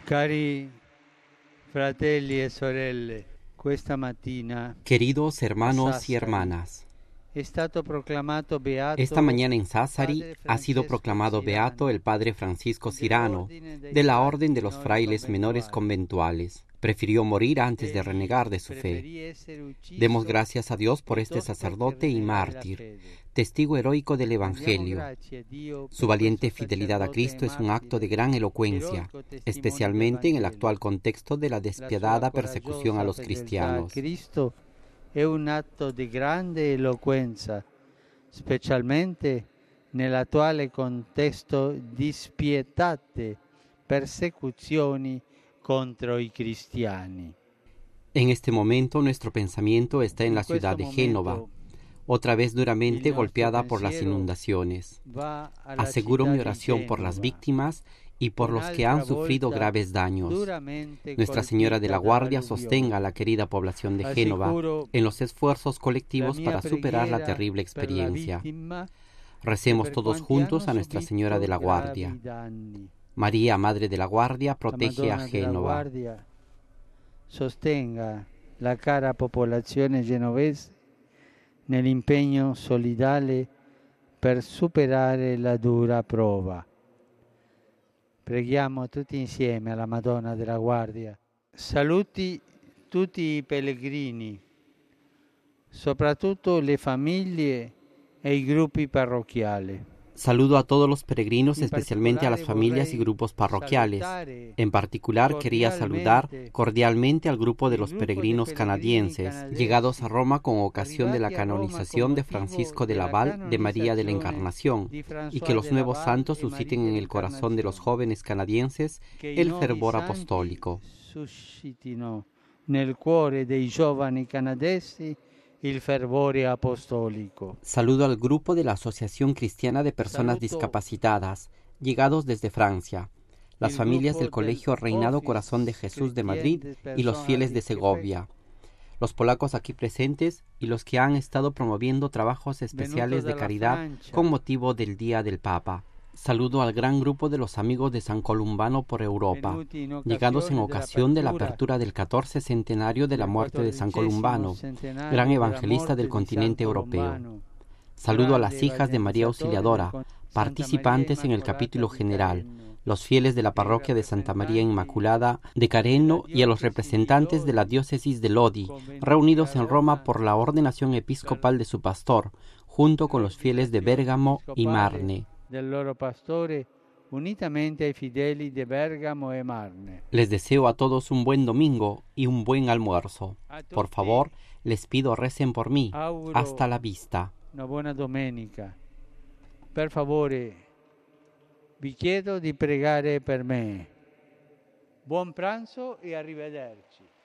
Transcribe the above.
Cari fratelli e sorelle, questa mattina Queridos hermanos y hermanas, è stato proclamato beato esta mañana en Sassari Padre ha sido Francesco proclamado beato Sirano, el Padre Francisco Sirano, dell'Ordine dei de la Frati Orden de los Minori Frailes Menores Conventuales. Prefirió morir antes de renegar de su fe. Preferì essere ucciso Demos gracias a Dios por este piuttosto sacerdote che y rinnegare la mártir, fede. testigo heroico del Rendiamo Evangelio. grazie a Dio Su per valiente questo fidelidad a sacerdote Cristo e es un acto de martire, gran elocuencia, eroico testimone especialmente en el dell'Evangelo. actual contexto de la La sua despiadada persecución a coraggiosa los fedeltà a cristianos. Cristo è un atto di grande eloquenza, specialmente nell'attuale contesto di spietate persecuzioni contro i cristiani. En este momento nuestro pensamiento está en la ciudad de Génova, otra vez duramente golpeada por las inundaciones. Aseguro mi oración por las víctimas y por los que han sufrido graves daños. Nuestra Señora de la Guardia sostenga a la querida población de Génova en los esfuerzos colectivos para superar la terrible experiencia. Recemos todos juntos a Nuestra Señora de la Guardia. María, Madre de la Guardia, protege a Génova. Sostenga la cara popolazione genovese nell'impegno solidale per superare la dura prova. Preghiamo tutti insieme alla Madonna della Guardia. Saluti tutti i pellegrini, soprattutto le famiglie e i gruppi parrocchiali. Saludo a todos los peregrinos, especialmente a las familias y grupos parroquiales. En particular, quería saludar cordialmente al grupo de los peregrinos canadienses, llegados a Roma con ocasión de la canonización de Francisco de Laval de María de la Encarnación, y que los nuevos santos susciten en el corazón de los jóvenes canadienses el fervor apostólico. Suscitino nel cuore dei giovani canadesi il fervore apostolico. Saludo al grupo de la Asociación Cristiana de Personas Discapacitadas, llegados desde Francia, las familias del Colegio Reinado Corazón de Jesús de Madrid y los fieles de Segovia, los polacos aquí presentes y los que han estado promoviendo trabajos especiales de caridad con motivo del Día del Papa. Saludo al gran grupo de los amigos de San Columbano por Europa, llegados en ocasión de la apertura del 14 centenario de la muerte de San Columbano, gran evangelista del continente europeo. Saludo a las hijas de María Auxiliadora, participantes en el capítulo general, los fieles de la parroquia de Santa María Inmaculada de Careno y a los representantes de la diócesis de Lodi, reunidos en Roma por la ordenación episcopal de su pastor, junto con los fieles de Bérgamo y Marne. Del loro pastore, unitamente ai fideli de Bergamo e Marne. Les deseo a todos un buen domingo y un buen almuerzo. Por favor, les pido recen por mí. Hasta la vista. Una buona domenica. Per favore, vi chiedo di pregare per me. Buon pranzo e arrivederci.